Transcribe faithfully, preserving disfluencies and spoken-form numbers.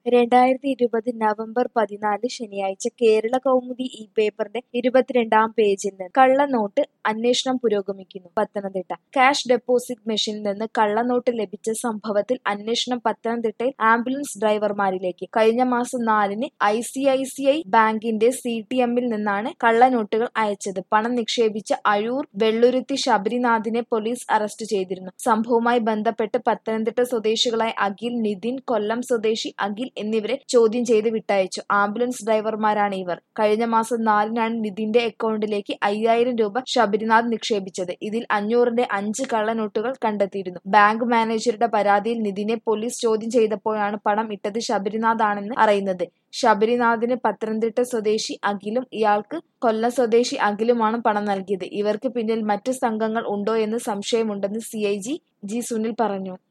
രണ്ടായിരത്തി ഇരുപത് നവംബർ പതിനാല് ശനിയാഴ്ച കേരള കൗമുദി ഈ പേപ്പറിന്റെ ഇരുപത്തിരണ്ടാം പേജിൽ നിന്ന് കള്ളനോട്ട് അന്വേഷണം പുരോഗമിക്കുന്നു. പത്തനംതിട്ട കാഷ് ഡെപ്പോസിറ്റ് മെഷീനിൽ നിന്ന് കള്ളനോട്ട് ലഭിച്ച സംഭവത്തിൽ അന്വേഷണം പത്തനംതിട്ടയിൽ ആംബുലൻസ് ഡ്രൈവർമാരിലേക്ക്. കഴിഞ്ഞ മാസം നാലിന് I C I C I ബാങ്കിന്റെ സി ടി എമ്മിൽ നിന്നാണ് കള്ളനോട്ടുകൾ അയച്ചത്. പണം നിക്ഷേപിച്ച അഴൂർ വെള്ളുരുത്തി ശബരിനാഥിനെ പോലീസ് അറസ്റ്റ് ചെയ്തിരുന്നു. സംഭവവുമായി ബന്ധപ്പെട്ട് പത്തനംതിട്ട സ്വദേശികളായ അഖിൽ, നിതിൻ, കൊല്ലം സ്വദേശി അഖിൽ എന്നിവരെ ചോദ്യം ചെയ്ത് വിട്ടയച്ചു. ആംബുലൻസ് ഡ്രൈവർമാരാണ് ഇവർ. കഴിഞ്ഞ മാസം നാലിനാണ് നിതിന്റെ അക്കൗണ്ടിലേക്ക് അയ്യായിരം രൂപ ശബരിനാഥ് നിക്ഷേപിച്ചത്. ഇതിൽ അഞ്ഞൂറിന്റെ അഞ്ച് കള്ളനോട്ടുകൾ കണ്ടെത്തിയിരുന്നു. ബാങ്ക് മാനേജരുടെ പരാതിയിൽ നിതിനെ പോലീസ് ചോദ്യം ചെയ്തപ്പോഴാണ് പണം ഇട്ടത് ശബരിനാഥ് ആണെന്ന് അറിയുന്നത്. ശബരിനാഥിന് പത്തനംതിട്ട സ്വദേശി അഖിലും ഇയാൾക്ക് കൊല്ലം സ്വദേശി അഖിലുമാണ് പണം നൽകിയത്. ഇവർക്ക് പിന്നിൽ മറ്റ് സംഘങ്ങൾ ഉണ്ടോ എന്ന് സംശയമുണ്ടെന്ന് C I G G Sunil പറഞ്ഞു.